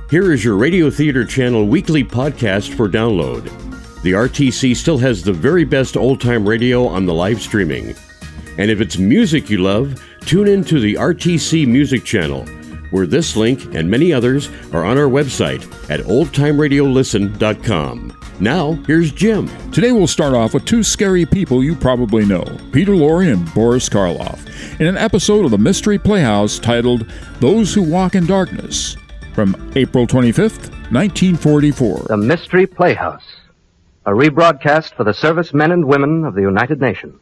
Here is your Radio Theater Channel weekly podcast for download. The RTC still has the very best old-time radio on the live streaming. And if it's music you love, tune in to the RTC Music Channel, where this link and many others are on our website at oldtimeradiolisten.com. Now, here's Jim. Today we'll start off with two scary people you probably know, Peter Lorre and Boris Karloff, in an episode of the Mystery Playhouse titled Those Who Walk in Darkness, from April 25th, 1944. The Mystery Playhouse, a rebroadcast for the servicemen and women of the United Nations.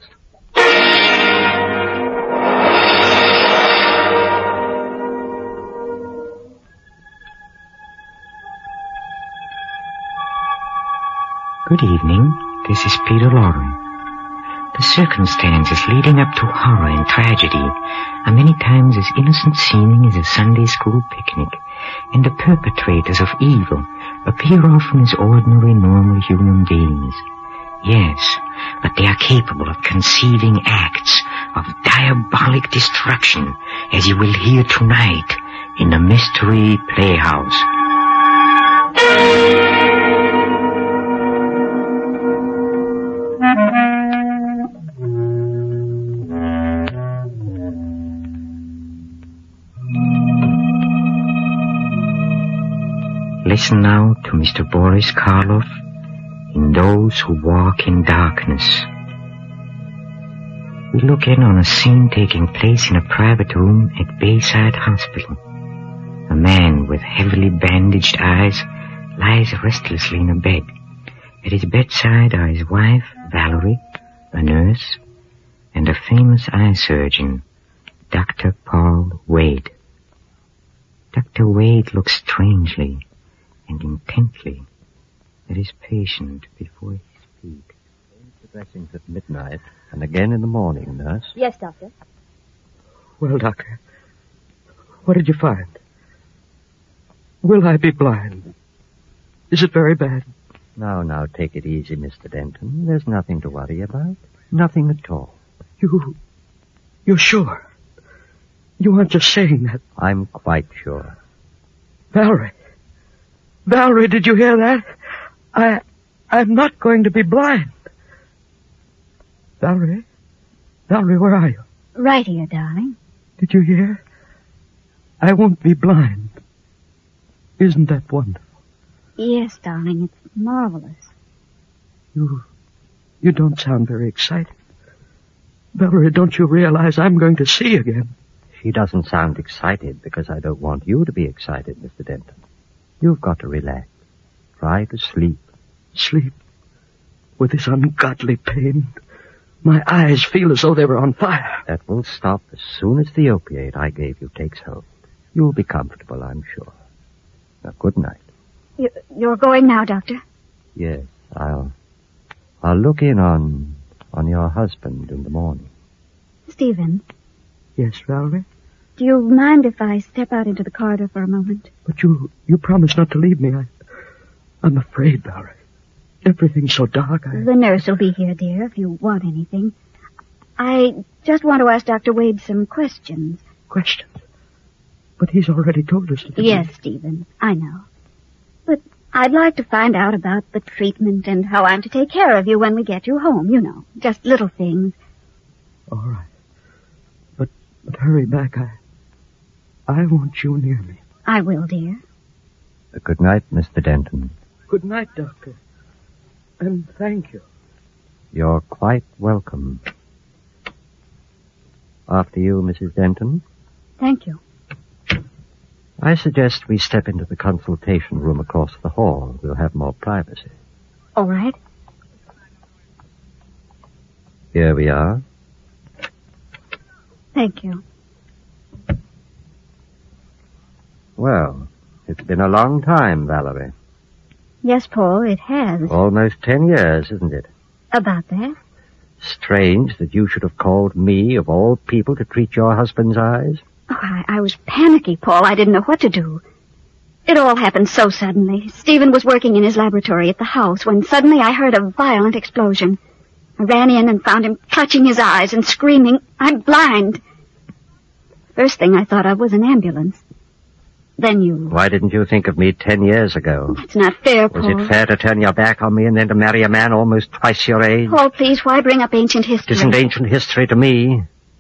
Good evening. This is Peter Lorre. The circumstances leading up to horror and tragedy are many times as innocent seeming as a Sunday school picnic, and the perpetrators of evil appear often as ordinary, normal human beings. Yes, but they are capable of conceiving acts of diabolic destruction, as you will hear tonight in the Mystery Playhouse. Listen now to Mr. Boris Karloff in Those Who Walk in Darkness. We look in on a scene taking place in a private room at Bayside Hospital. A man with heavily bandaged eyes lies restlessly in a bed. At his bedside are his wife, Valerie, a nurse, and a famous eye surgeon, Dr. Paul Wade. Dr. Wade looks strangely and intently at his patient before he speaks. The dressings at midnight and again in the morning, nurse. Yes, Doctor. Well, Doctor, what did you find? Will I be blind? Is it very bad? Now, take it easy, Mr. Denton. There's nothing to worry about. Nothing at all. You're sure? You aren't just saying that. I'm quite sure. Valerie, did you hear that? I'm not going to be blind. Valerie, where are you? Right here, darling. Did you hear? I won't be blind. Isn't that wonderful? Yes, darling, it's marvelous. You don't sound very excited. Valerie, don't you realize I'm going to see again? She doesn't sound excited because I don't want you to be excited, Mr. Denton. You've got to relax. Try to sleep. Sleep? With this ungodly pain? My eyes feel as though they were on fire. That will stop as soon as the opiate I gave you takes hold. You'll be comfortable, I'm sure. Now, good night. You're going now, Doctor? Yes, I'll look in on your husband in the morning. Stephen? Yes, Valerie? Do you mind if I step out into the corridor for a moment? But you promised not to leave me. I'm afraid, Valerie. Everything's so dark. The nurse will be here, dear, if you want anything. I just want to ask Dr. Wade some questions. Questions? But he's already told us. Yes, Stephen, I know. But I'd like to find out about the treatment and how I'm to take care of you when we get you home, you know. Just little things. All right. But hurry back. I want you near me. I will, dear. Good night, Mr. Denton. Good night, Doctor. And thank you. You're quite welcome. After you, Mrs. Denton. Thank you. I suggest we step into the consultation room across the hall. We'll have more privacy. All right. Here we are. Thank you. Well, it's been a long time, Valerie. Yes, Paul, it has. Almost 10 years, isn't it? About that? Strange that you should have called me, of all people, to treat your husband's eyes. Oh, I was panicky, Paul. I didn't know what to do. It all happened so suddenly. Stephen was working in his laboratory at the house when suddenly I heard a violent explosion. I ran in and found him clutching his eyes and screaming, "I'm blind." First thing I thought of was an ambulance. then you... Why didn't you think of me 10 years ago? That's not fair, Paul. Was it fair to turn your back on me and then to marry a man almost twice your age? Paul, please, why bring up ancient history? It isn't ancient history to me.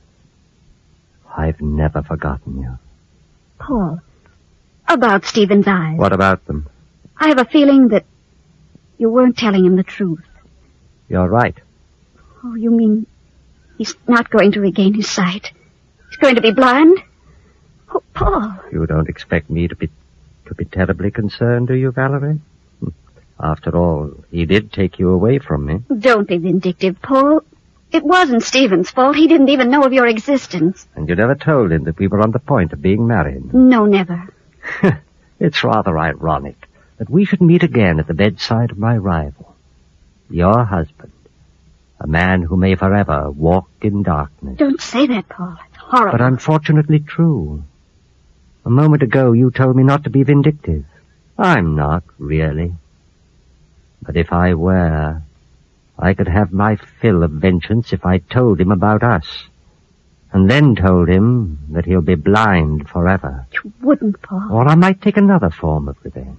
I've never forgotten you. Paul, about Stephen's eyes. What about them? I have a feeling that you weren't telling him the truth. You're right. Oh, you mean he's not going to regain his sight? He's going to be blind? Oh, Paul. You don't expect me to be terribly concerned, do you, Valerie? After all, he did take you away from me. Don't be vindictive, Paul. It wasn't Stephen's fault. He didn't even know of your existence. And you never told him that we were on the point of being married. No, never. It's rather ironic that we should meet again at the bedside of my rival. Your husband. A man who may forever walk in darkness. Don't say that, Paul. It's horrible. But unfortunately true. A moment ago you told me not to be vindictive. I'm not, really. But if I were, I could have my fill of vengeance if I told him about us. And then told him that he'll be blind forever. You wouldn't, Paul. Or I might take another form of revenge.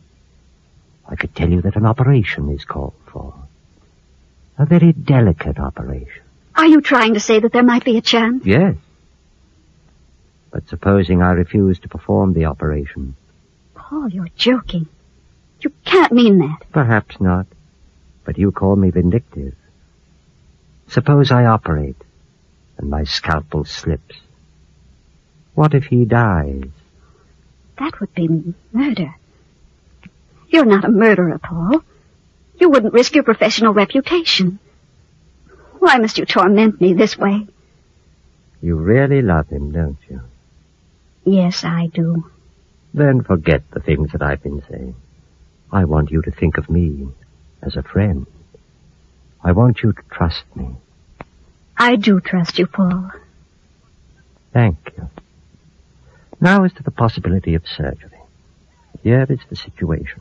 I could tell you that an operation is called for. A very delicate operation. Are you trying to say that there might be a chance? Yes. But supposing I refuse to perform the operation? Paul, you're joking. You can't mean that. Perhaps not. But you call me vindictive. Suppose I operate, and my scalpel slips. What if he dies? That would be murder. You're not a murderer, Paul. You wouldn't risk your professional reputation. Why must you torment me this way? You really love him, don't you? Yes, I do. Then forget the things that I've been saying. I want you to think of me as a friend. I want you to trust me. I do trust you, Paul. Thank you. Now as to the possibility of surgery. Here is the situation.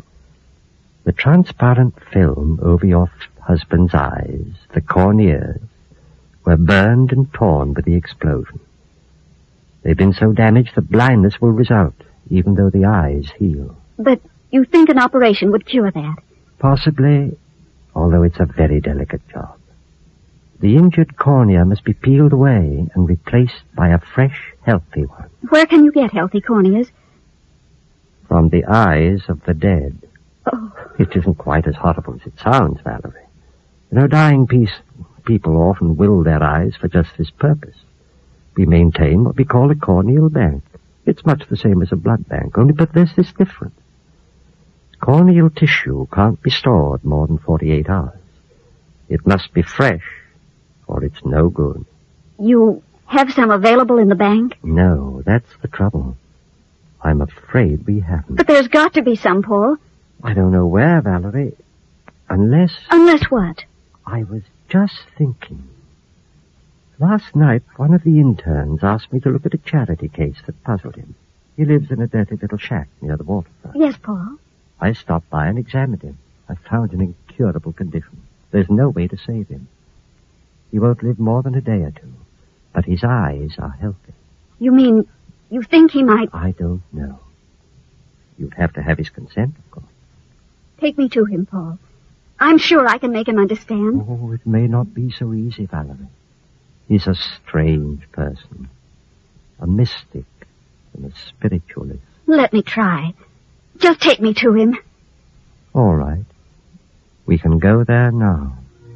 The transparent film over your husband's eyes, the corneas, were burned and torn by the explosion. They've been so damaged that blindness will result, even though the eyes heal. But you think an operation would cure that? Possibly, although it's a very delicate job. The injured cornea must be peeled away and replaced by a fresh, healthy one. Where can you get healthy corneas? From the eyes of the dead. Oh. It isn't quite as horrible as it sounds, Valerie. You know, dying people often will their eyes for just this purpose. We maintain what we call a corneal bank. It's much the same as a blood bank, only but there's this difference. Corneal tissue can't be stored more than 48 hours. It must be fresh, or it's no good. You have some available in the bank? No, that's the trouble. I'm afraid we haven't. But there's got to be some, Paul. I don't know where, Valerie. Unless... Unless what? I was just thinking. Last night, one of the interns asked me to look at a charity case that puzzled him. He lives in a dirty little shack near the waterfront. Yes, Paul. I stopped by and examined him. I found an incurable condition. There's no way to save him. He won't live more than a day or two. But his eyes are healthy. You mean you think he might... I don't know. You'd have to have his consent, of course. Take me to him, Paul. I'm sure I can make him understand. Oh, it may not be so easy, Valerie. He's a strange person. A mystic and a spiritualist. Let me try. Just take me to him. All right. We can go there now.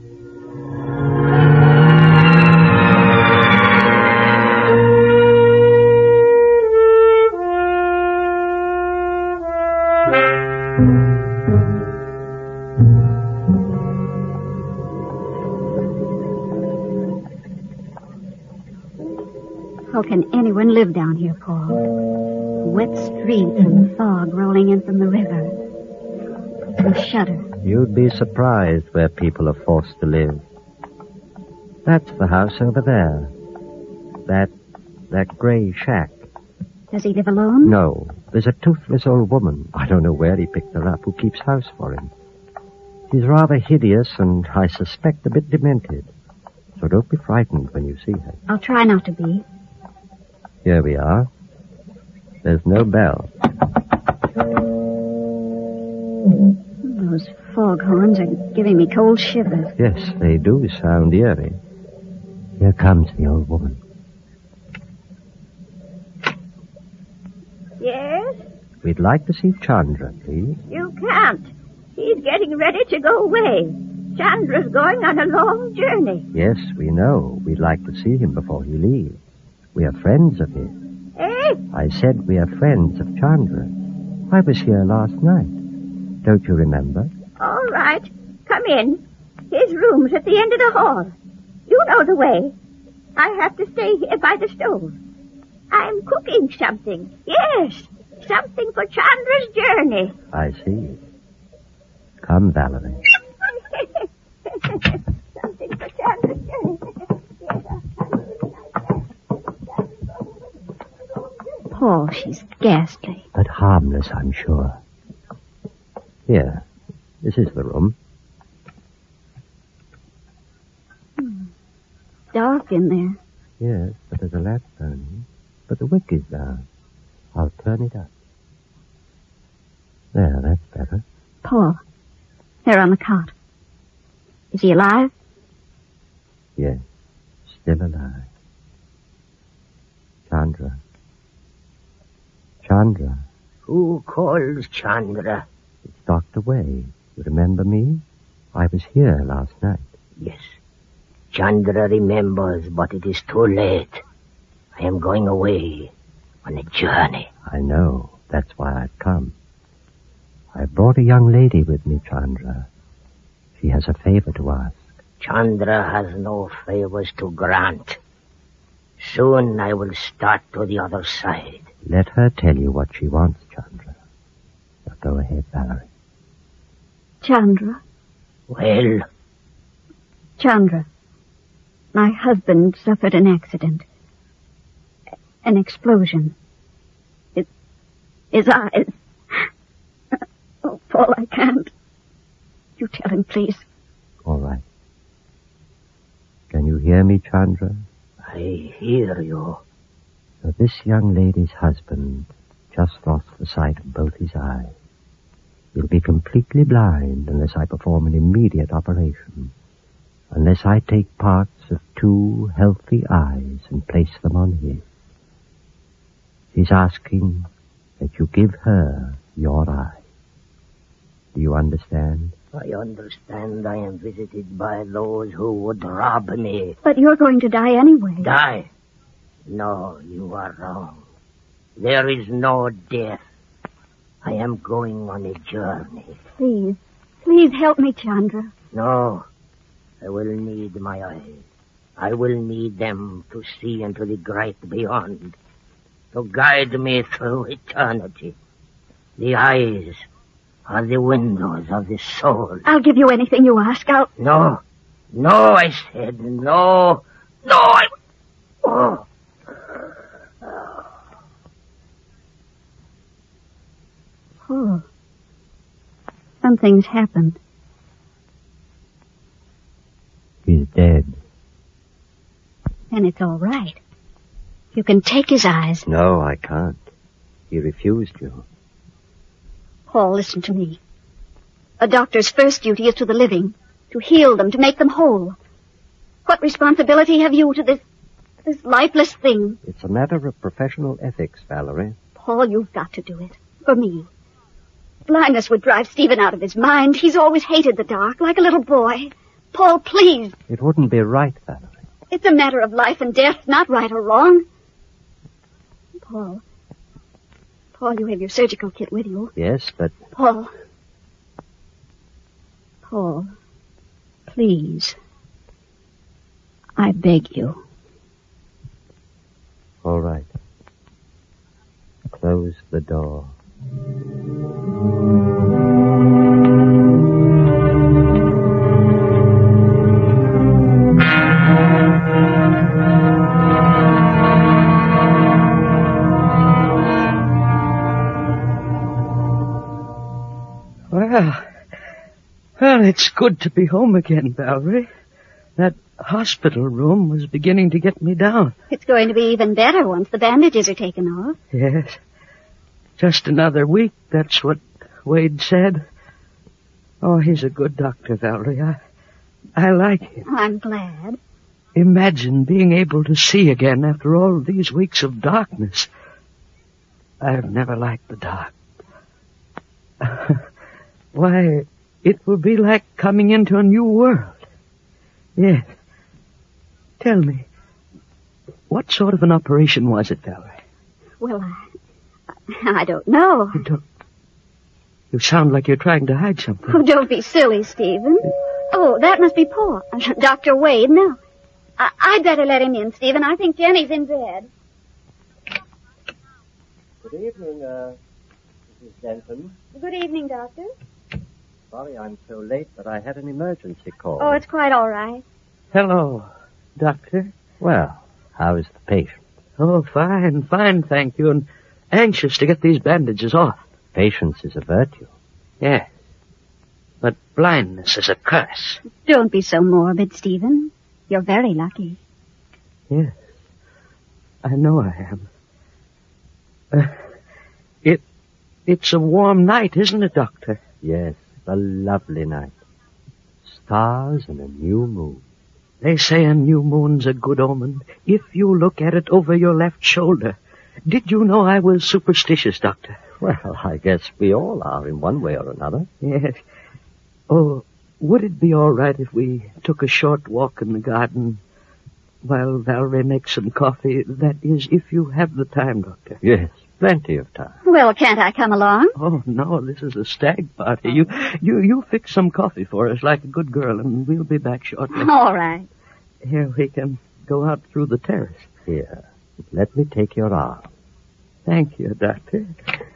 How can anyone live down here, Paul? Wet streets and fog rolling in from the river. I shudder. You'd be surprised where people are forced to live. That's the house over there. That gray shack. Does he live alone? No. There's a toothless old woman. I don't know where he picked her up, who keeps house for him. She's rather hideous and, I suspect, a bit demented. So don't be frightened when you see her. I'll try not to be. Here we are. There's no bell. Those foghorns are giving me cold shivers. Yes, they do sound eerie. Here comes the old woman. Yes? We'd like to see Chandra, please. You can't. He's getting ready to go away. Chandra's going on a long journey. Yes, we know. We'd like to see him before he leaves. We are friends of his. Eh? I said we are friends of Chandra. I was here last night. Don't you remember? All right. Come in. His room's at the end of the hall. You know the way. I have to stay here by the stove. I'm cooking something. Yes, something for Chandra's journey. I see. Come, Valerie. Something for Chandra's journey. Paul, she's ghastly. But harmless, I'm sure. Here. This is the room. Dark in there. Yes, but there's a lamp burning. But the wick is down. I'll turn it up. There, that's better. Paul, there on the cot. Is he alive? Yes, still alive. Chandra. Chandra. Who calls Chandra? It's Dr. Wade. You remember me? I was here last night. Yes. Chandra remembers, but it is too late. I am going away on a journey. I know. That's why I've come. I brought a young lady with me, Chandra. She has a favor to ask. Chandra has no favors to grant. Soon I will start to the other side. Let her tell you what she wants, Chandra. Now go ahead, Valerie. Chandra. Well? Chandra. My husband suffered an accident. An explosion. His eyes. Oh, Paul, I can't. You tell him, please. All right. Can you hear me, Chandra? I hear you. So this young lady's husband just lost the sight of both his eyes. He'll be completely blind unless I perform an immediate operation. Unless I take parts of two healthy eyes and place them on his. She's asking that you give her your eye. Do you understand? I understand I am visited by those who would rob me. But you're going to die anyway. Die? No, you are wrong. There is no death. I am going on a journey. Please help me, Chandra. No, I will need my eyes. I will need them to see into the great beyond, to guide me through eternity. The eyes are the windows of the soul. I'll give you anything you ask. No, I said no. Oh. Oh. Something's happened. He's dead. Then it's all right. You can take his eyes. No, I can't. He refused you. Paul, listen to me. A doctor's first duty is to the living, to heal them, to make them whole. What responsibility have you to this lifeless thing? It's a matter of professional ethics, Valerie. Paul, you've got to do it. For me. Blindness would drive Stephen out of his mind. He's always hated the dark, like a little boy. Paul, please. It wouldn't be right, Valerie. It's a matter of life and death, not right or wrong. Paul, you have your surgical kit with you. Yes, but... Paul, please. I beg you. All right. Close the door. Well, it's good to be home again, Valerie. That hospital room was beginning to get me down. It's going to be even better once the bandages are taken off. Yes. Just another week, that's what Wade said. Oh, he's a good doctor, Valerie. I like him. I'm glad. Imagine being able to see again after all these weeks of darkness. I've never liked the dark. Why, it will be like coming into a new world. Yes. Tell me, what sort of an operation was it, Valerie? Well, I don't know. You sound like you're trying to hide something. Oh, don't be silly, Stephen. Oh, that must be Paul. Dr. Wade. No. I'd better let him in, Stephen. I think Jenny's in bed. Good evening, Mrs. Denton. Good evening, Doctor. Sorry I'm so late, but I had an emergency call. Oh, it's quite all right. Hello, Doctor. Well, how is the patient? Oh, fine, thank you, and anxious to get these bandages off. Patience is a virtue. Yes, but blindness is a curse. Don't be so morbid, Stephen. You're very lucky. Yes, I know I am. It's a warm night, isn't it, Doctor? Yes, a lovely night. Stars and a new moon. They say a new moon's a good omen if you look at it over your left shoulder. Did you know I was superstitious, Doctor? Well, I guess we all are in one way or another. Yes. Oh, would it be all right if we took a short walk in the garden while Valerie makes some coffee? That is, if you have the time, Doctor. Yes, plenty of time. Well, can't I come along? Oh, no, this is a stag party. You fix some coffee for us like a good girl, and we'll be back shortly. All right. Here, we can go out through the terrace. Here, let me take your arm. Thank you, Doctor.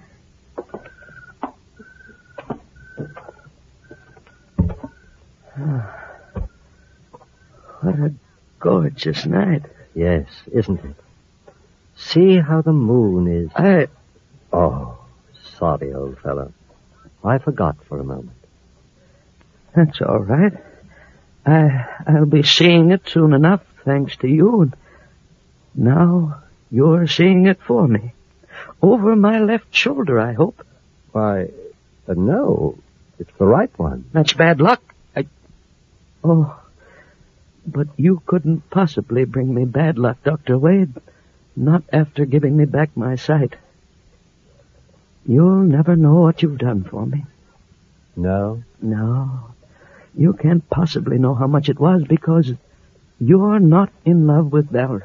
What a gorgeous night. Yes, isn't it? See how the moon is... Oh, sorry, old fellow. I forgot for a moment. That's all right. I'll be seeing it soon enough, thanks to you. And now you're seeing it for me. Over my left shoulder, I hope. Why, no. It's the right one. That's bad luck. Oh, but you couldn't possibly bring me bad luck, Dr. Wade. Not after giving me back my sight. You'll never know what you've done for me. No? No. You can't possibly know how much it was because you're not in love with Valerie.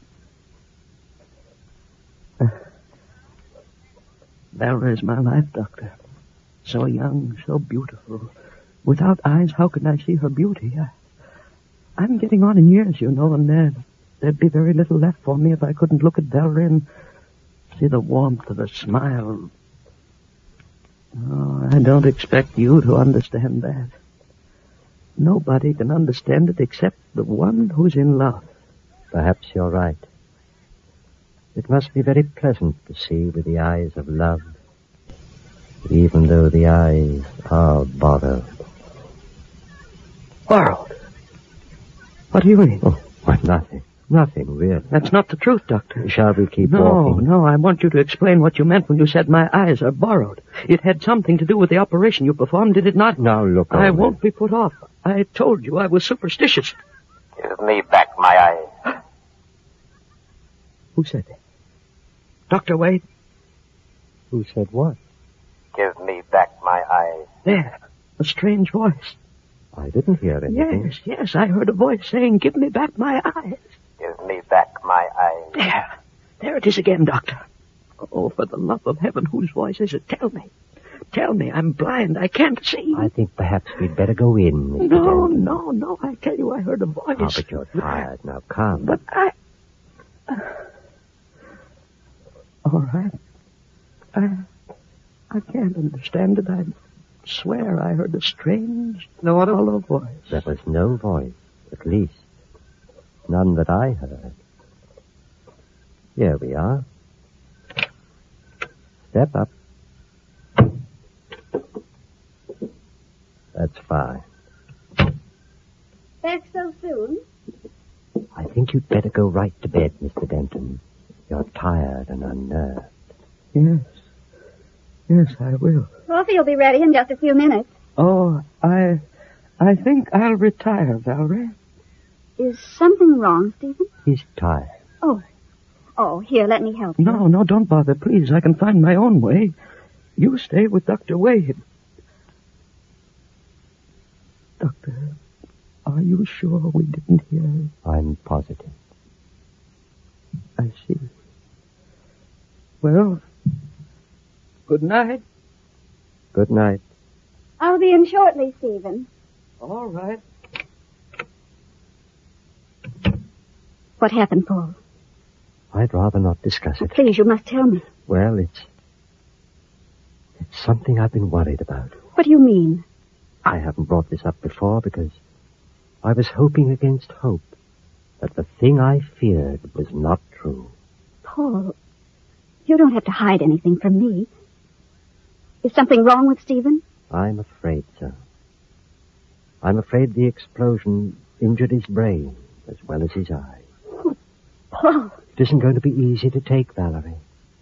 Valerie's my life, Doctor. So young, so beautiful. Without eyes, how could I see her beauty? I'm getting on in years, you know, and there'd be very little left for me if I couldn't look at Valerie and see the warmth of her smile. Oh, I don't expect you to understand that. Nobody can understand it except the one who's in love. Perhaps you're right. It must be very pleasant to see with the eyes of love, even though the eyes are borrowed. Borrowed? What do you mean? Oh, why, nothing. Nothing, really. That's not the truth, Doctor. Shall we keep walking? No, I want you to explain what you meant when you said my eyes are borrowed. It had something to do with the operation you performed, did it not? Now, look I over. won't be put off. I told you I was superstitious. Give me back my eyes. Who said that? Dr. Wade? Who said what? Give me back my eyes. There, a strange voice. I didn't hear anything. Yes, I heard a voice saying, give me back my eyes. Give me back my eyes. There it is again, Doctor. Oh, for the love of heaven, whose voice is it? Tell me. Tell me, I'm blind, I can't see. I think perhaps we'd better go in, Mr. Denton. No, I tell you, I heard a voice. Oh, but you're tired. Now, come. But all right. I can't understand it. I swear I heard a strange, hollow voice. There was no voice, at least. None that I heard. Here we are. Step up. That's fine. Back so soon? I think you'd better go right to bed, Mr. Denton. You're tired and unnerved. Yes. Yes, I will. Coffee will be ready in just a few minutes. Oh, I think I'll retire, Valerie. Is something wrong, Stephen? He's tired. Oh, here, let me help you. No, don't bother, please. I can find my own way. You stay with Dr. Wade. Doctor, are you sure we didn't hear? I'm positive. I see. Well, good night. Good night. I'll be in shortly, Stephen. All right. What happened, Paul? I'd rather not discuss it. Please, you must tell me. Well, it's something I've been worried about. What do you mean? I haven't brought this up before because I was hoping against hope that the thing I feared was not true. Paul, you don't have to hide anything from me. Is something wrong with Stephen? I'm afraid so. I'm afraid the explosion injured his brain as well as his eyes. Oh, Paul. It isn't going to be easy to take, Valerie.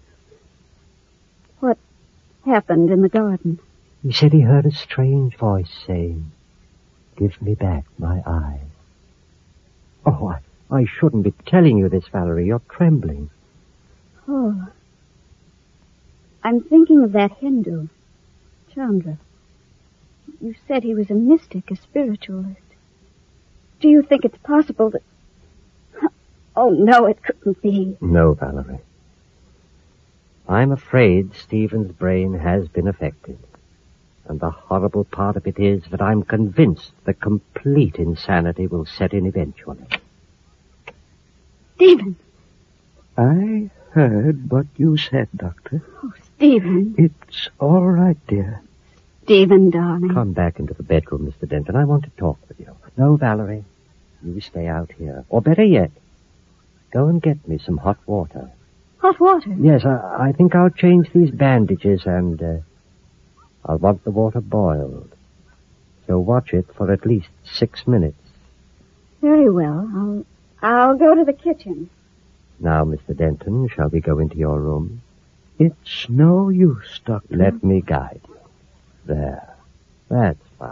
What happened in the garden? He said he heard a strange voice saying, "Give me back my eyes." Oh, I shouldn't be telling you this, Valerie. You're trembling. Oh. I'm thinking of that Hindu, Chandra. You said he was a mystic, a spiritualist. Do you think it's possible that... Oh, no, it couldn't be. No, Valerie. I'm afraid Stephen's brain has been affected. And the horrible part of it is that I'm convinced the complete insanity will set in eventually. Stephen! I heard what you said, Doctor. Oh, Stephen. It's all right, dear. Stephen, darling. Come back into the bedroom, Mr. Denton. I want to talk with you. No, Valerie. You stay out here. Or better yet, go and get me some hot water. Hot water? Yes, I think I'll change these bandages and, I'll want the water boiled. So watch it for at least 6 minutes. Very well. I'll go to the kitchen. Now, Mr. Denton, shall we go into your room? It's no use, Doctor. Let me guide you. There. That's fine.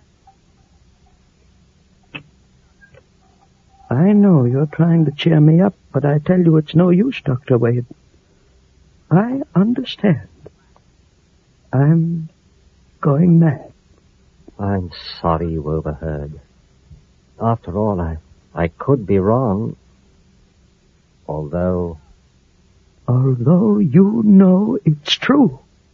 I know you're trying to cheer me up, but I tell you it's no use, Dr. Wade. I understand. I'm going mad. I'm sorry you overheard. After all, I could be wrong. Although you know it's true.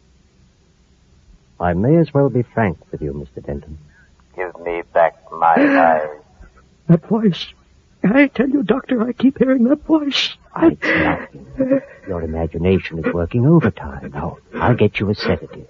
I may as well be frank with you, Mr. Denton. Give me back my eyes. That voice. I tell you, Doctor, I keep hearing that voice. It's nothing. Your imagination is working overtime. Now, I'll get you a sedative.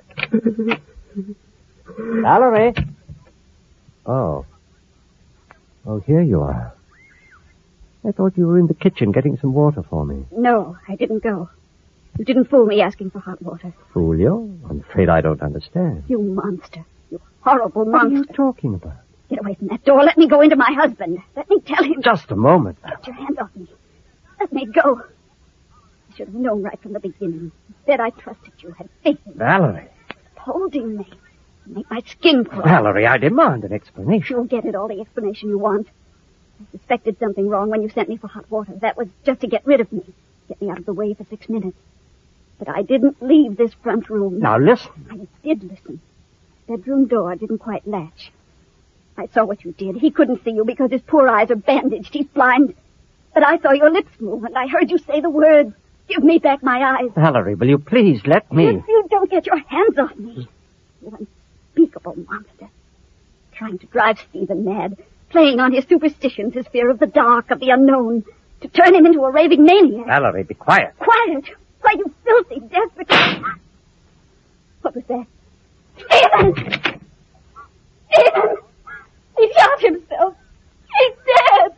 Valerie! Oh, here you are. I thought you were in the kitchen getting some water for me. No, I didn't go. You didn't fool me asking for hot water. Fool you? I'm afraid I don't understand. You monster. You horrible monster. What are you talking about? Get away from that door. Let me go into my husband. Let me tell him. Just a moment. Get your hands off me. Let me go. I should have known right from the beginning. Instead, I trusted you, had faith in you. Valerie. Holding me. Make my skin crawl. Valerie, I demand an explanation. You'll get it, all the explanation you want. I suspected something wrong when you sent me for hot water. That was just to get rid of me. Get me out of the way for 6 minutes. But I didn't leave this front room. Now listen. I did listen. Bedroom door didn't quite latch. I saw what you did. He couldn't see you because his poor eyes are bandaged. He's blind. But I saw your lips move, and I heard you say the words, "Give me back my eyes." Valerie, will you please let me... If you don't get your hands off me, you unspeakable monster. Trying to drive Stephen mad. Playing on his superstitions, his fear of the dark, of the unknown. To turn him into a raving maniac. Valerie, be quiet. Quiet? Why, you filthy, desperate... What was that? Stephen! Stephen! He shot himself. He's dead.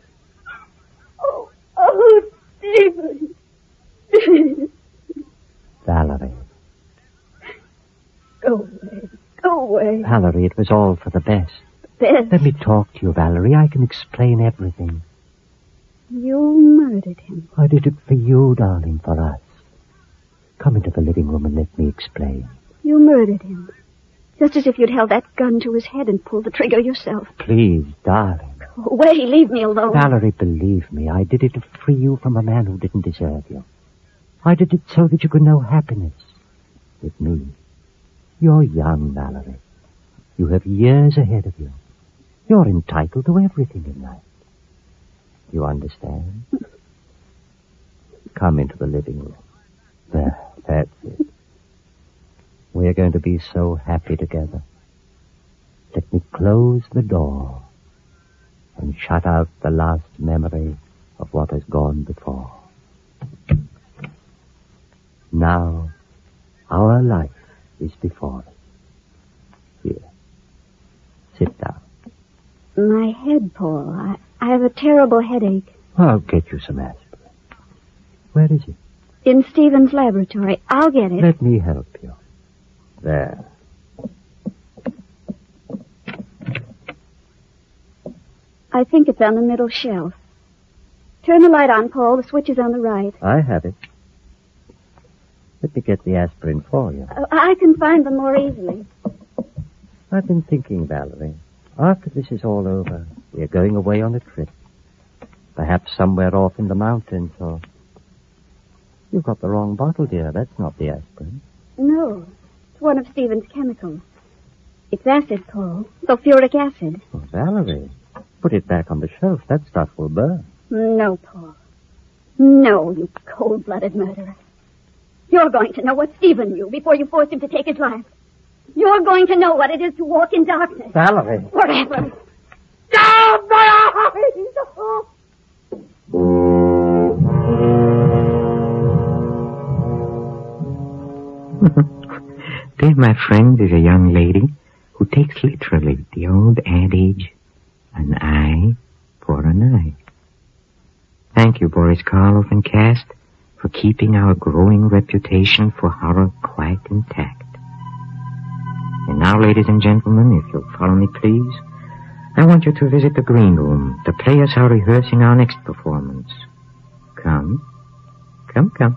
Oh, Stephen. Valerie. Go away. Go away. Valerie, it was all for the best. Best? Let me talk to you, Valerie. I can explain everything. You murdered him. I did it for you, darling, for us. Come into the living room and let me explain. You murdered him. Just as if you'd held that gun to his head and pulled the trigger yourself. Please, darling. Go away, leave me alone. Valerie, believe me, I did it to free you from a man who didn't deserve you. I did it so that you could know happiness with me. You're young, Valerie. You have years ahead of you. You're entitled to everything in life. You understand? Come into the living room. There, that's it. We're going to be so happy together. Let me close the door and shut out the last memory of what has gone before. Now, our life is before us. Here, sit down. My head, Paul. I have a terrible headache. I'll get you some aspirin. Where is it? In Stephen's laboratory. I'll get it. Let me help you. There. I think it's on the middle shelf. Turn the light on, Paul. The switch is on the right. I have it. Let me get the aspirin for you. I can find them more easily. I've been thinking, Valerie. After this is all over, we're going away on a trip. Perhaps somewhere off in the mountains, or... You've got the wrong bottle, dear. That's not the aspirin. No. It's one of Stephen's chemicals. It's acid, Paul. Sulfuric acid. Oh, Valerie, put it back on the shelf. That stuff will burn. No, Paul. No, you cold-blooded murderer. You're going to know what Stephen knew before you forced him to take his life. You're going to know what it is to walk in darkness. Valerie. Forever. Oh, my eyes! There, my friend, is a young lady who takes literally the old adage, an eye for an eye. Thank you, Boris Karloff and cast, for keeping our growing reputation for horror quite intact. And now, ladies and gentlemen, if you'll follow me, please, I want you to visit the green room. The players are rehearsing our next performance. Come. Come, come.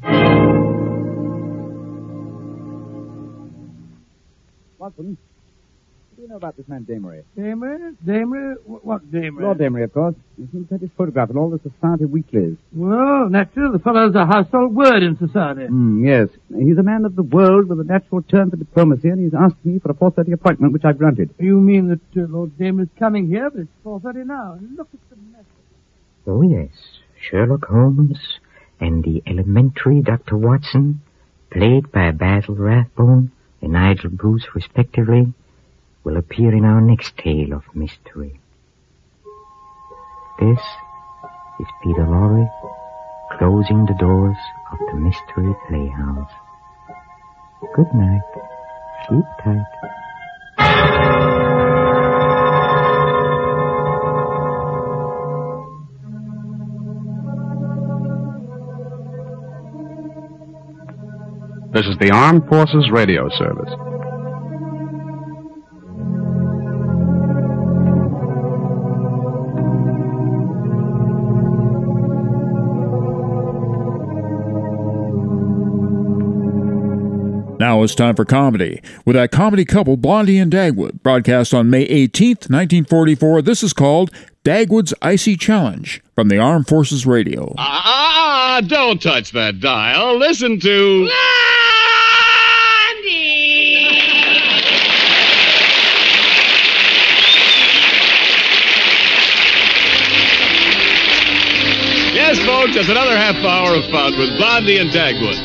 Watson, what do you know about this man Damery? Damery? What Damery? Lord Damery, of course. You seem to have his photograph in all the society weeklies. Well, naturally, the fellow's a household word in society. Yes. He's a man of the world with a natural turn for diplomacy, and he's asked me for a 4:30 appointment, which I've granted. You mean that Lord Damery's coming here, but it's 4:30 now. Look at the mess. Oh, yes. Sherlock Holmes and the elementary Dr. Watson, played by Basil Rathbone and Nigel Bruce, respectively, will appear in our next tale of mystery. This is Peter Lorre closing the doors of the Mystery Playhouse. Good night. Sleep tight. This is the Armed Forces Radio Service. Now it's time for comedy. With that comedy couple, Blondie and Dagwood, broadcast on May 18th, 1944, this is called Dagwood's Icy Challenge from the Armed Forces Radio. Don't touch that dial. Listen to... Yes, folks, it's another half hour of fun with Blondie and Dagwood.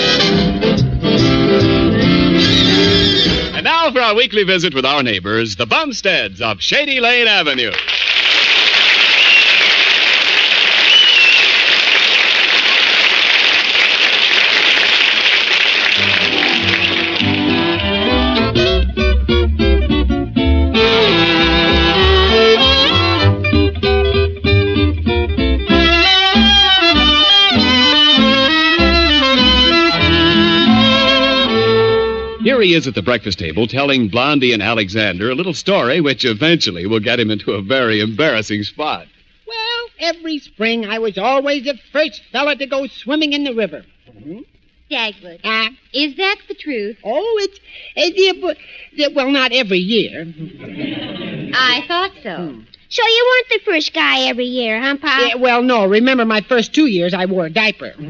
And now for our weekly visit with our neighbors, the Bumsteads of Shady Lane Avenue. Here he is at the breakfast table telling Blondie and Alexander a little story which eventually will get him into a very embarrassing spot. Well, every spring I was always the first fella to go swimming in the river. Dagwood. Is that the truth? Oh, well, not every year. I thought so. So you weren't the first guy every year, huh, Pop? Yeah, well, no. Remember, my first 2 years, I wore a diaper. But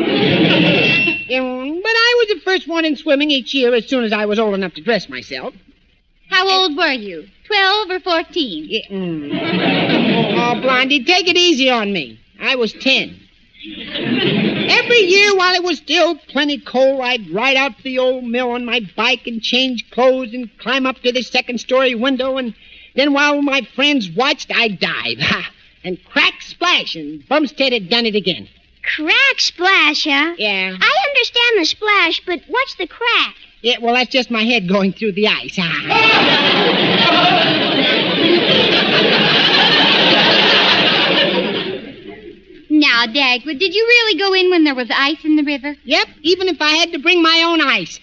I was the first one in swimming each year as soon as I was old enough to dress myself. How old were you? 12 or 14? Oh, Blondie, take it easy on me. I was 10. Every year while it was still plenty cold, I'd ride out to the old mill on my bike and change clothes and climb up to the second-story window, and then while my friends watched, I'd dive. And crack, splash, and Bumstead had done it again. Crack, splash, huh? Yeah. I understand the splash, but what's the crack? Yeah, well, that's just my head going through the ice. Now, Dagwood, did you really go in when there was ice in the river? Yep, even if I had to bring my own ice.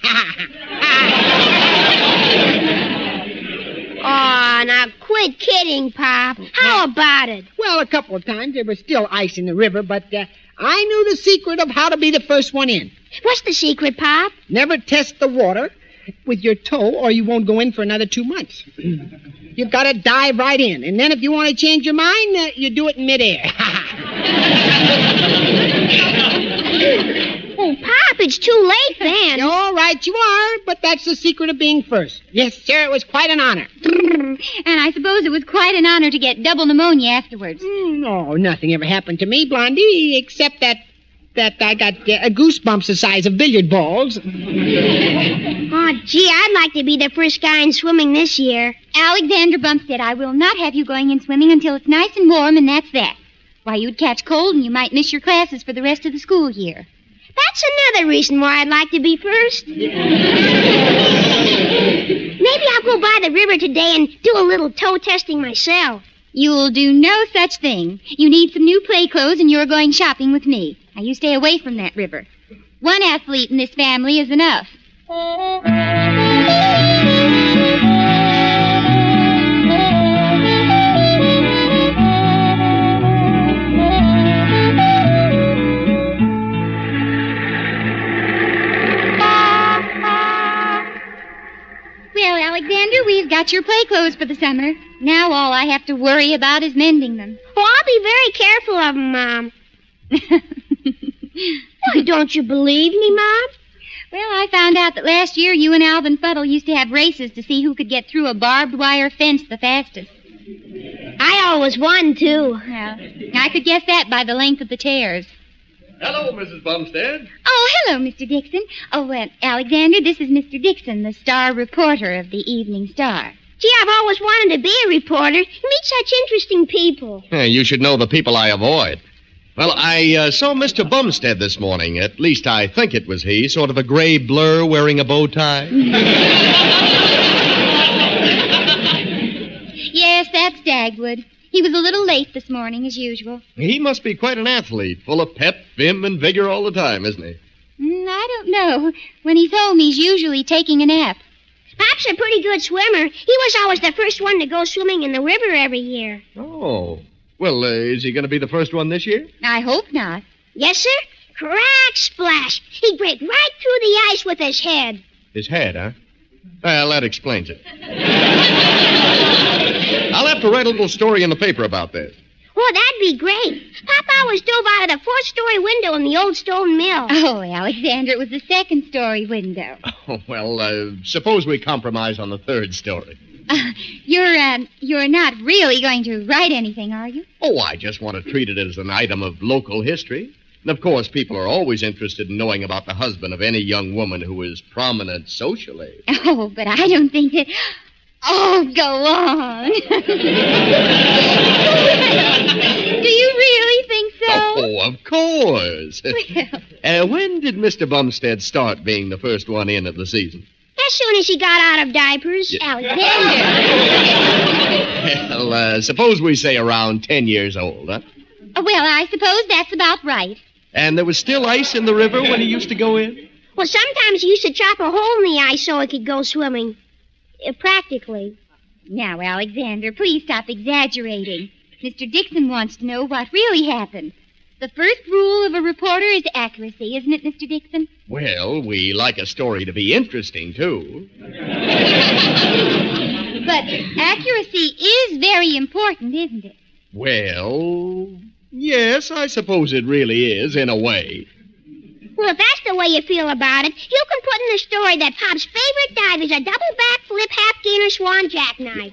Oh, now quit kidding, Pop. How about it? Well, a couple of times there was still ice in the river, but I knew the secret of how to be the first one in. What's the secret, Pop? Never test the water with your toe or you won't go in for another 2 months. You've got to dive right in. And then if you want to change your mind, you do it in midair. Oh, Pop, it's too late then. All right, you are, but that's the secret of being first. Yes, sir, it was quite an honor. And I suppose it was quite an honor to get double pneumonia afterwards. No, nothing ever happened to me, Blondie, except that I got goosebumps the size of billiard balls. Oh, gee, I'd like to be the first guy in swimming this year. Alexander Bumstead, I will not have you going in swimming until it's nice and warm, and that's that. Why, you'd catch cold and you might miss your classes for the rest of the school year. That's another reason why I'd like to be first. Maybe I'll go by the river today and do a little toe testing myself. You'll do no such thing. You need some new play clothes and you're going shopping with me. Now, you stay away from that river. One athlete in this family is enough. Well, Alexander, we've got your play clothes for the summer. Now all I have to worry about is mending them. Oh, I'll be very careful of them, Mom. Why, don't you believe me, Mom? Well, I found out that last year you and Alvin Fuddle used to have races to see who could get through a barbed wire fence the fastest. I always won, too. Well, I could guess that by the length of the tears. Hello, Mrs. Bumstead. Oh, hello, Mr. Dixon. Oh, Alexander, this is Mr. Dixon, the star reporter of the Evening Star. Gee, I've always wanted to be a reporter. You meet such interesting people. You should know the people I avoid. Well, I saw Mr. Bumstead this morning. At least I think it was he. Sort of a gray blur wearing a bow tie. Yes, that's Dagwood. He was a little late this morning, as usual. He must be quite an athlete, full of pep, vim, and vigor all the time, isn't he? I don't know. When he's home, he's usually taking a nap. Pop's a pretty good swimmer. He was always the first one to go swimming in the river every year. Oh. Well, is he going to be the first one this year? I hope not. Yes, sir. Crack, splash. He'd break right through the ice with his head. His head, huh? Well, that explains it. I'll have to write a little story in the paper about this. Oh, that'd be great. Pop always dove out of the 4th-story window in the old stone mill. Oh, Alexander, it was the 2nd-story window. Oh, well, suppose we compromise on the 3rd story. You're not really going to write anything, are you? Oh, I just want to treat it as an item of local history. And, of course, people are always interested in knowing about the husband of any young woman who is prominent socially. Oh, but I don't think that... Oh, go on. Do you really think so? Oh, of course. Well. When did Mr. Bumstead start being the first one in of the season? As soon as he got out of diapers, Alexander. Well, suppose we say around 10 years old, huh? Well, I suppose that's about right. And there was still ice in the river when he used to go in? Well, sometimes he used to chop a hole in the ice so he could go swimming. Practically. Now, Alexander, please stop exaggerating. Mr. Dixon wants to know what really happened. The first rule of a reporter is accuracy, isn't it, Mr. Dixon? Well, we like a story to be interesting, too. But accuracy is very important, isn't it? Well, yes, I suppose it really is, in a way. Well, if that's the way you feel about it, you can put in the story that Pop's favorite dive is a double backflip, half-gainer, swan jackknife.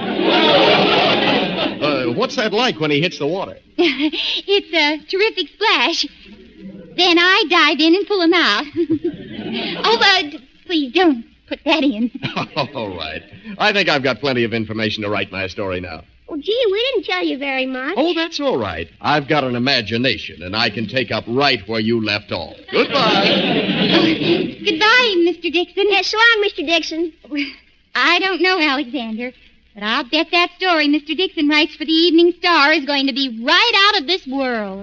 What's that like when he hits the water? It's a terrific splash. Then I dive in and pull him out. Please don't put that in. All right. I think I've got plenty of information to write my story now. Oh, gee, we didn't tell you very much. Oh, that's all right. I've got an imagination, and I can take up right where you left off. Goodbye. Goodbye, Mr. Dixon. Yes, so long, Mr. Dixon. I don't know, Alexander, but I'll bet that story Mr. Dixon writes for the Evening Star is going to be right out of this world.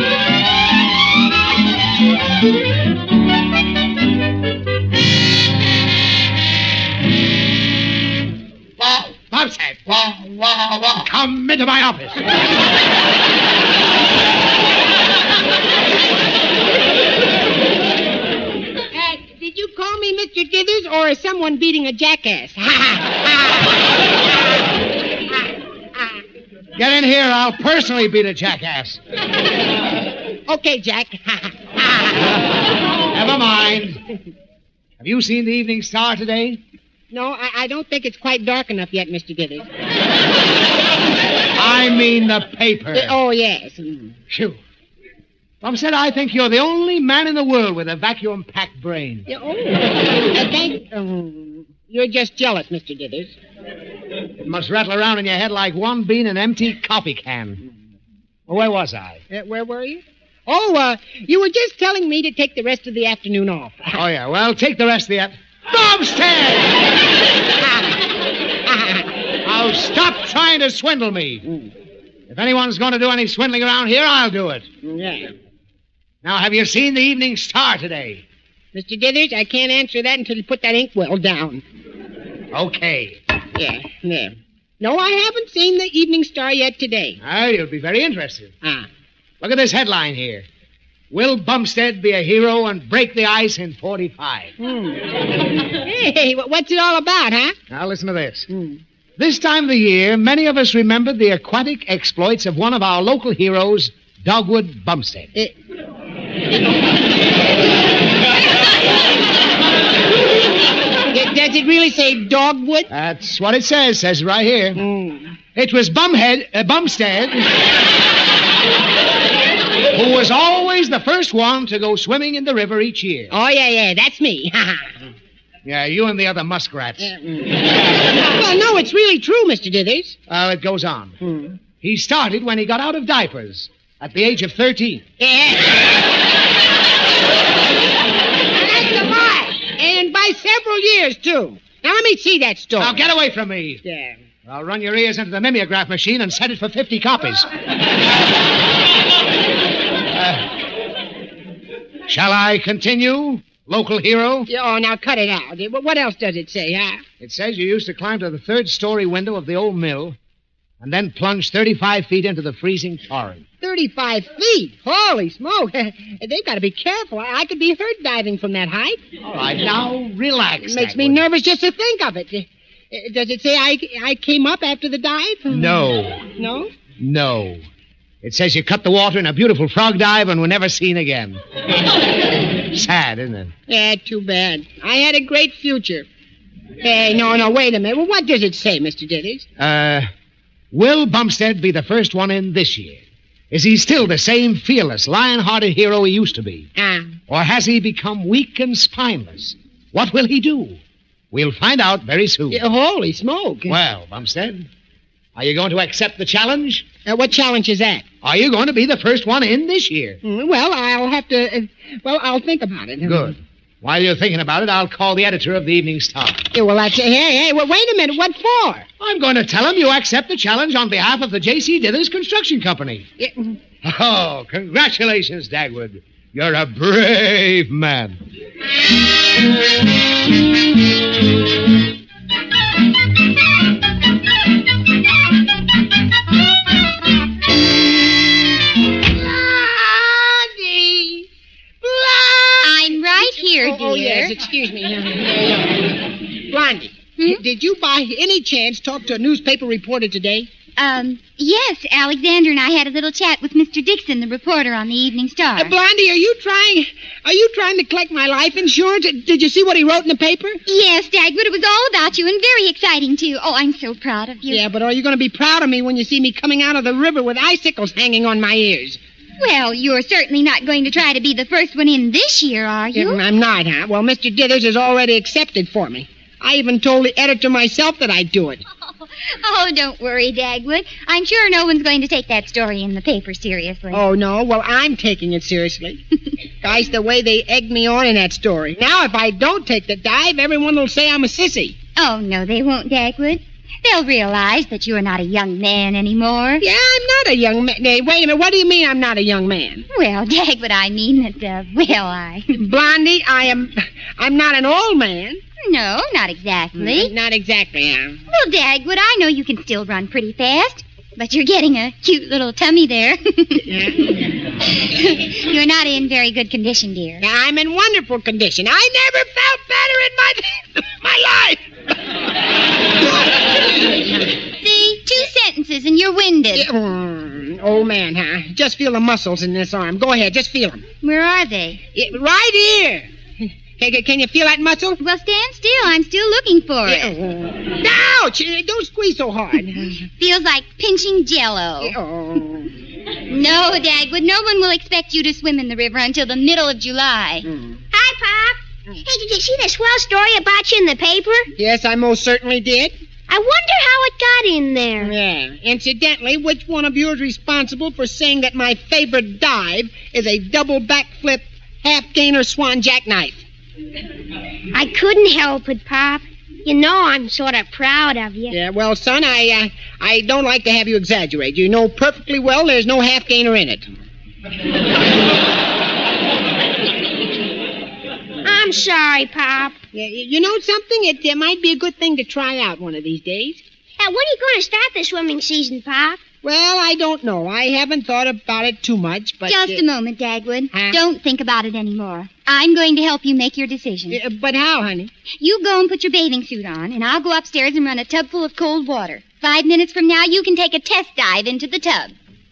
Bobstead! Come into my office. Did you call me Mr. Dithers, or is someone beating a jackass? Get in here. I'll personally beat a jackass. Okay, Jack. Never mind. Have you seen the Evening Star today? No, I don't think it's quite dark enough yet, Mr. Dithers. I mean the paper. Oh, yes. Phew. Bumstead, I think you're the only man in the world with a vacuum-packed brain. You're just jealous, Mr. Dithers. It must rattle around in your head like one bean in an empty coffee can. Well, where was I? Where were you? Oh, you were just telling me to take the rest of the afternoon off. Oh, yeah. Well, take the rest of the Bumstead! Now, stop trying to swindle me. If anyone's going to do any swindling around here, I'll do it. Yeah. Now, have you seen the Evening Star today? Mr. Dithers, I can't answer that until you put that inkwell down. Okay. Yeah. No, I haven't seen the Evening Star yet today. Oh, you'll be very interested. Look at this headline here. Will Bumstead be a hero and break the ice in 45? Hey, what's it all about, huh? Now, listen to this. This time of the year, many of us remembered the aquatic exploits of one of our local heroes, Dogwood Bumstead. Does it really say Dogwood? That's what it says. Says it right here. It was Bumstead, who was always the first one to go swimming in the river each year. Oh, yeah, that's me. Yeah, you and the other muskrats. Well, no, it's really true, Mr. Dithers. Well, it goes on. He started when he got out of diapers at the age of 13. Yeah. That's a lie. And by several years, too. Now, let me see that story. Now, get away from me. Yeah. I'll run your ears into the mimeograph machine and set it for 50 copies. Shall I continue, local hero? Oh, now cut it out. What else does it say, huh? It says you used to climb to the third-story window of the old mill and then plunge 35 feet into the freezing torrent. 35 feet? Holy smoke. They've got to be careful. I could be hurt diving from that height. All right, now relax. It makes me nervous just to think of it. Does it say I came up after the dive? No. No? No. It says you cut the water in a beautiful frog dive and were never seen again. Sad, isn't it? Yeah, too bad. I had a great future. Hey, no, wait a minute. Well, what does it say, Mr. Dithers? Will Bumstead be the first one in this year? Is he still the same fearless, lion-hearted hero he used to be? Or has he become weak and spineless? What will he do? We'll find out very soon. Holy smoke. Well, Bumstead, are you going to accept the challenge? What challenge is that? Are you going to be the first one in this year? Well, I'll have to... I'll think about it. Good. While you're thinking about it, I'll call the editor of the Evening Star. Yeah, well, that's... Hey, wait a minute. What for? I'm going to tell him you accept the challenge on behalf of the J.C. Dithers Construction Company. Oh, congratulations, Dagwood. You're a brave man. Did you by any chance talk to a newspaper reporter today? Yes, Alexander and I had a little chat with Mr. Dixon, the reporter on the Evening Star. Blondie, are you trying to collect my life insurance? Did you see what he wrote in the paper? Yes, Dagwood, it was all about you and very exciting, too. Oh, I'm so proud of you. Yeah, but are you going to be proud of me when you see me coming out of the river with icicles hanging on my ears? Well, you're certainly not going to try to be the first one in this year, are you? I'm not, huh? Well, Mr. Dithers has already accepted for me. I even told the editor myself that I'd do it. Oh, don't worry, Dagwood. I'm sure no one's going to take that story in the paper seriously. Oh, no? Well, I'm taking it seriously. Guys, the way they egged me on in that story. Now, if I don't take the dive, everyone will say I'm a sissy. Oh, no, they won't, Dagwood. They'll realize that you're not a young man anymore. Yeah, I'm not a young man. Hey, wait a minute. What do you mean I'm not a young man? Well, Dagwood, I mean that, Blondie, I'm not an old man. No, not exactly. Not exactly, huh? Well, Dagwood, I know you can still run pretty fast, but you're getting a cute little tummy there. You're not in very good condition, dear. I'm in wonderful condition. I never felt better in my life. See, 2 sentences and you're winded. Old man, huh? Just feel the muscles in this arm. Go ahead, just feel them. Where are they? Right here. Can you feel that muscle? Well, stand still. I'm still looking for it. Ouch! Don't squeeze so hard. Feels like pinching Jell-O. No, Dagwood, no one will expect you to swim in the river until the middle of July. Hi, Pop. Hey, did you see the swell story about you in the paper? Yes, I most certainly did. I wonder how it got in there. Yeah. Incidentally, which one of you is responsible for saying that my favorite dive is a double backflip half-gainer swan jackknife? I couldn't help it, Pop. You know I'm sort of proud of you. Yeah, well, son, I don't like to have you exaggerate. You know perfectly well there's no half-gainer in it. I'm sorry, Pop. Yeah, you know something? It might be a good thing to try out one of these days. When are you going to start the swimming season, Pop? Well, I don't know. I haven't thought about it too much, but... Just a moment, Dagwood. Don't think about it anymore. I'm going to help you make your decision. But how, honey? You go and put your bathing suit on, and I'll go upstairs and run a tub full of cold water. 5 minutes from now, you can take a test dive into the tub.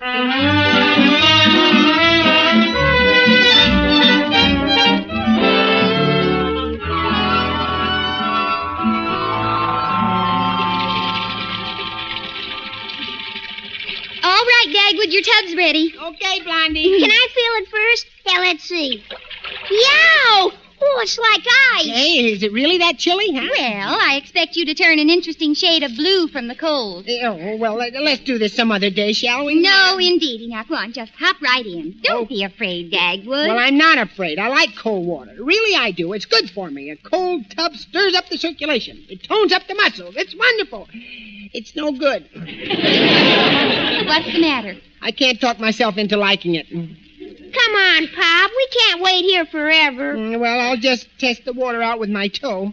All right, Dagwood, your tub's ready. Okay, Blondie. Can I feel it first? Yeah, let's see. Yow! Oh, it's like ice. Hey, is it really that chilly, huh? Well, I expect you to turn an interesting shade of blue from the cold. Oh, well, let's do this some other day, shall we? No, indeedy. Now, go on, just hop right in. Don't be afraid, Dagwood. Well, I'm not afraid. I like cold water. Really, I do. It's good for me. A cold tub stirs up the circulation. It tones up the muscles. It's wonderful. It's no good. What's the matter? I can't talk myself into liking it. Come on, Pop. We can't wait here forever. Well, I'll just test the water out with my toe.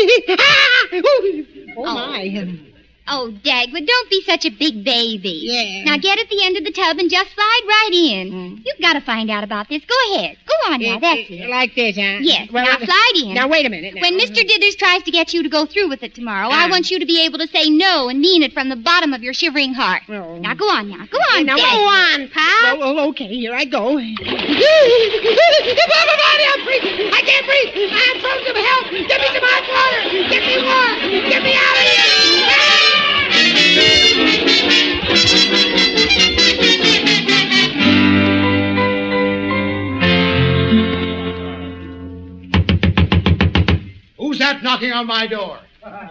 Oh, my. Oh, Dagwood, don't be such a big baby. Yeah. Now get at the end of the tub and just slide right in. You've got to find out about this. Go ahead. Go on now. That's it. Like this, huh? Yes. Well, now slide in. Now, wait a minute. Now. When Mr. Dithers tries to get you to go through with it tomorrow, I want you to be able to say no and mean it from the bottom of your shivering heart. Oh. Now, go on now. Go on, now. Dagwood. Go on, Pop. Well, okay. Here I go. I'm freezing. I can't breathe. I'm frozen to hell. Get me some hot water. Get me warm. Get me out of here. Who's that knocking on my door?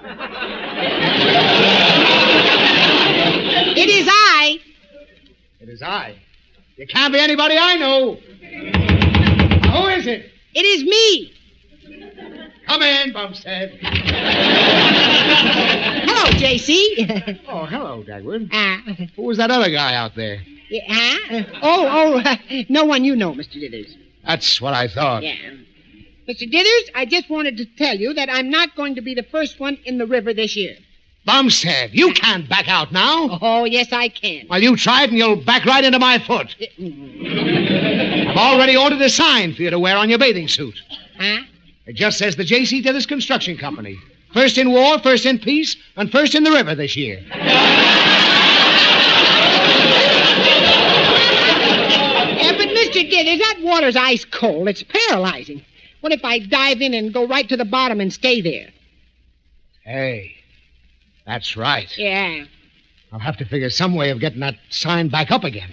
It is I. It is I. It can't be anybody I know. Who is it? It is me. Come in, Bumstead. Hello, J.C. Oh, hello, Dagwood. Who was that other guy out there? No one you know, Mr. Dithers. That's what I thought. Yeah. Mr. Dithers, I just wanted to tell you that I'm not going to be the first one in the river this year. Bumstead, you can't back out now. Oh, yes, I can. Well, you try it and you'll back right into my foot. I've already ordered a sign for you to wear on your bathing suit. Huh? It just says the J.C. Dithers Construction Company. First in war, first in peace, and first in the river this year. Yeah, but Mr. Dithers, that water's ice cold. It's paralyzing. What if I dive in and go right to the bottom and stay there? Hey, that's right. Yeah. I'll have to figure some way of getting that sign back up again.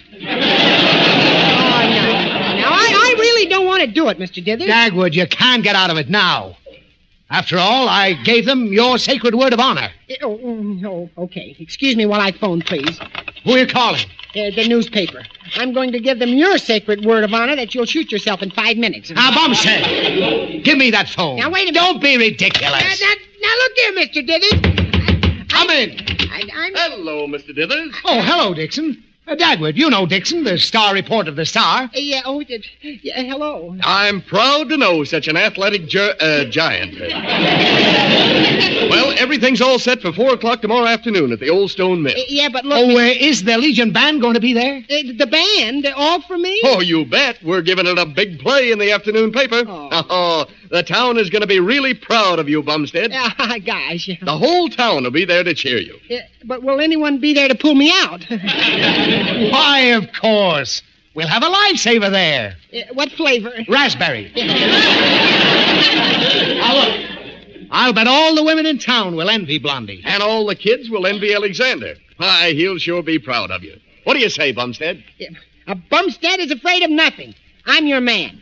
Now, I really don't want to do it, Mr. Dithers. Dagwood, you can't get out of it now. After all, I gave them your sacred word of honor. Oh, okay. Excuse me while I phone, please. Who are you calling? The newspaper. I'm going to give them your sacred word of honor that you'll shoot yourself in 5 minutes. Now, Bumstead, give me that phone. Now, wait a minute. Don't be ridiculous. Now look here, Mr. Dithers. Come in. Hello, Mr. Dithers. Oh, hello, Dixon. Dagwood, you know Dixon, the star reporter of the Star. Hello. I'm proud to know such an athletic giant. Well, everything's all set for 4 o'clock tomorrow afternoon at the Old Stone Mill. Yeah, but look... Oh, is the Legion Band going to be there? The band? All for me? Oh, you bet. We're giving it a big play in the afternoon paper. Oh, the town is going to be really proud of you, Bumstead. Gosh. The whole town will be there to cheer you. But will anyone be there to pull me out? Why, of course. We'll have a lifesaver there. What flavor? Raspberry. Now, look. I'll bet all the women in town will envy Blondie. And all the kids will envy Alexander. Why, he'll sure be proud of you. What do you say, Bumstead? A Bumstead is afraid of nothing. I'm your man.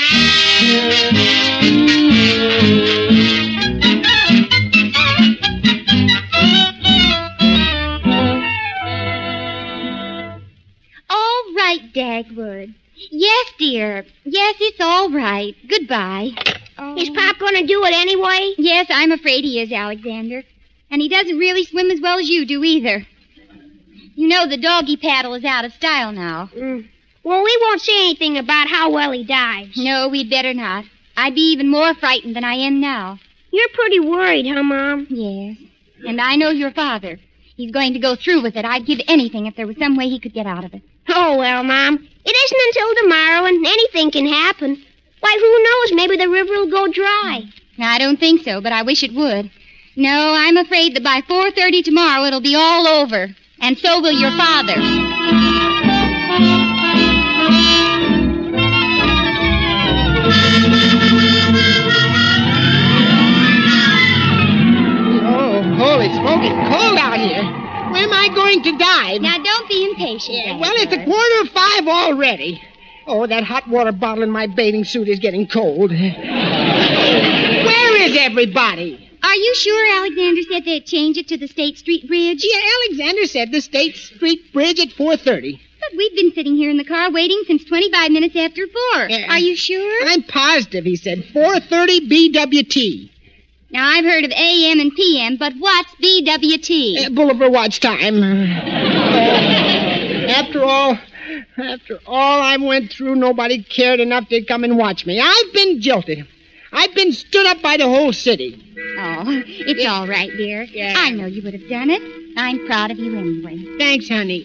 All right, Dagwood. Yes, dear. Yes, it's all right. Goodbye. Is Pop going to do it anyway? Yes, I'm afraid he is, Alexander. And he doesn't really swim as well as you do either. You know the doggy paddle is out of style now. Well, we won't say anything about how well he dives. No, we'd better not. I'd be even more frightened than I am now. You're pretty worried, huh, Mom? Yes. And I know your father. He's going to go through with it. I'd give anything if there was some way he could get out of it. Oh, well, Mom. It isn't until tomorrow, and anything can happen. Why, who knows? Maybe the river will go dry. I don't think so, but I wish it would. No, I'm afraid that by 4:30 tomorrow it'll be all over. And so will your father. Oh, holy smoke, it's cold out here. Where am I going to dive? Now, don't be impatient. Well, it's 4:45 already. Oh, that hot water bottle in my bathing suit is getting cold. Where is everybody? Are you sure Alexander said they'd change it to the State Street Bridge? Yeah, Alexander said the State Street Bridge at 4:30. But we've been sitting here in the car waiting since 25 minutes after 4. Are you sure? I'm positive, he said. 4:30 BWT. Now, I've heard of AM and PM, but what's BWT? Boulevard Watch Time. After all I went through, nobody cared enough to come and watch me. I've been jilted. I've been stood up by the whole city. Oh, it's all right, dear. Yeah. I know you would have done it. I'm proud of you anyway. Thanks, honey.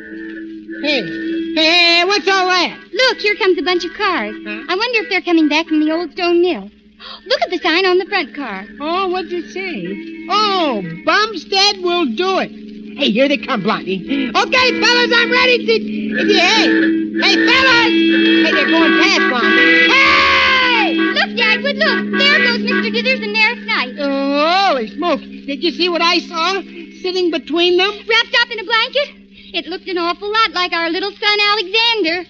Hey, what's all that? Look, here comes a bunch of cars. I wonder if they're coming back from the Old Stone Mill. Look at the sign on the front car. Oh, what's it say? Oh, Bumstead will do it. Hey, here they come, Blondie. Okay, fellas, I'm ready to... Hey, fellas! Hey, they're going past Blondie. Hey! Look, Dagwood, look. There goes Mr. Dithers and Maris Knight. Oh, holy smoke. Did you see what I saw sitting between them? Wrapped up in a blanket? It looked an awful lot like our little son, Alexander.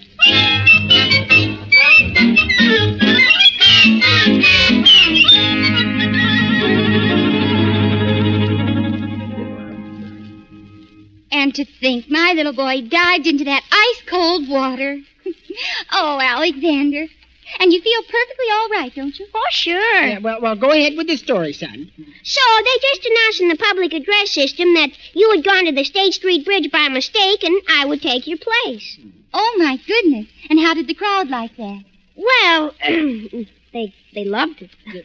And to think my little boy dived into that ice-cold water. Oh, Alexander. And you feel perfectly all right, don't you? Oh, sure. Yeah, well, go ahead with the story, son. So, they just announced in the public address system that you had gone to the State Street Bridge by mistake and I would take your place. Oh, my goodness. And how did the crowd like that? Well, they loved it.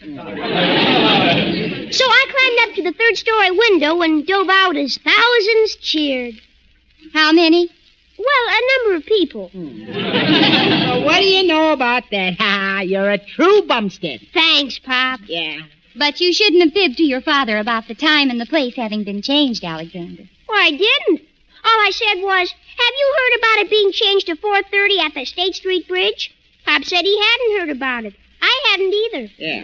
So I climbed up to the third-story window and dove out as thousands cheered. How many? Well, a number of people. Well, what do you know about that? Ha, you're a true Bumstead. Thanks, Pop. Yeah. But you shouldn't have fibbed to your father about the time and the place having been changed, Alexander. Well, I didn't. All I said was, have you heard about it being changed to 4:30 at the State Street Bridge? Pop said he hadn't heard about it. I hadn't either. Yeah.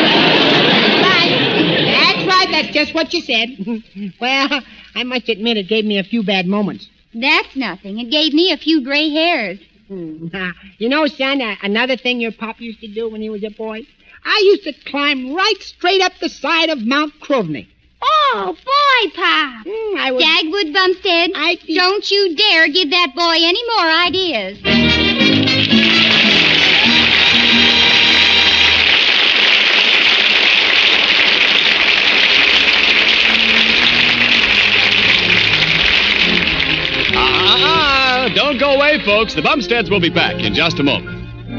That's right. That's just what you said. Well, I must admit it gave me a few bad moments. That's nothing. It gave me a few gray hairs. You know, son, another thing your pop used to do when he was a boy? I used to climb right straight up the side of Mount Krovnik. Oh, boy, Pop. Dagwood Bumstead, don't you dare give that boy any more ideas. Don't go away, folks. The Bumsteads will be back in just a moment.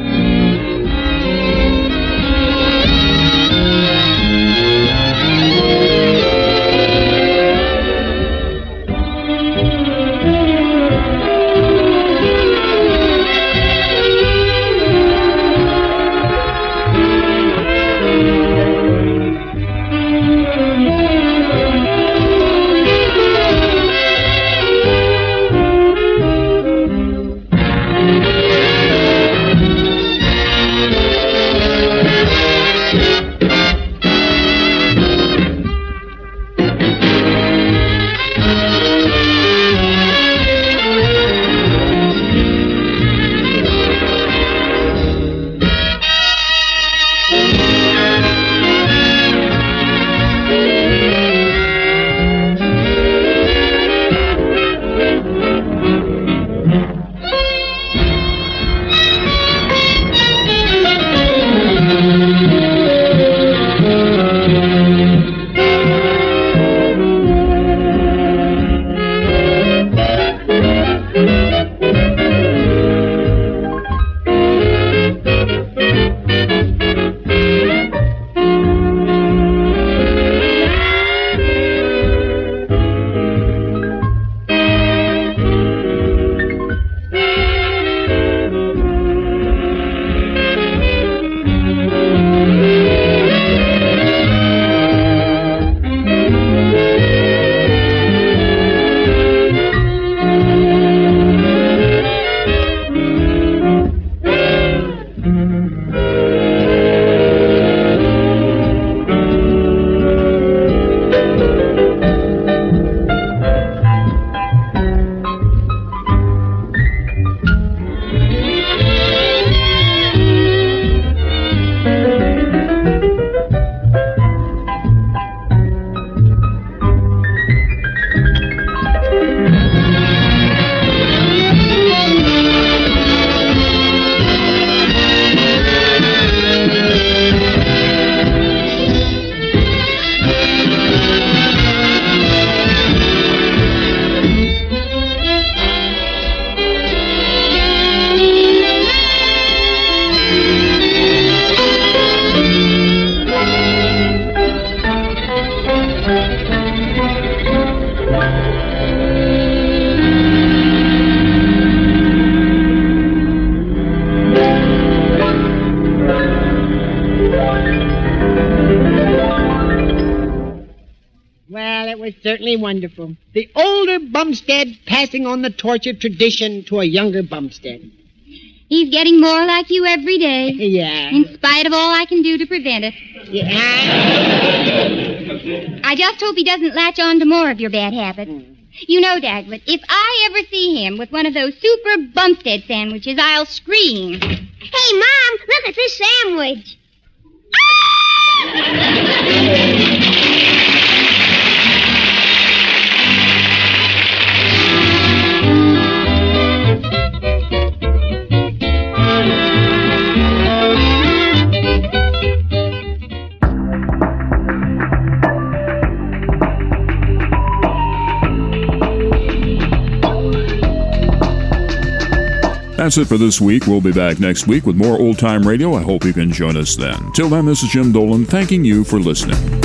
Certainly wonderful. The older Bumstead passing on the torch of tradition to a younger Bumstead. He's getting more like you every day. Yeah. In spite of all I can do to prevent it. Yeah. I just hope he doesn't latch on to more of your bad habits. You know, Dagwood, if I ever see him with one of those super Bumstead sandwiches, I'll scream. Hey, Mom, look at this sandwich. That's it for this week. We'll be back next week with more old-time radio. I hope you can join us then. Till then, this is Jim Dolan thanking you for listening.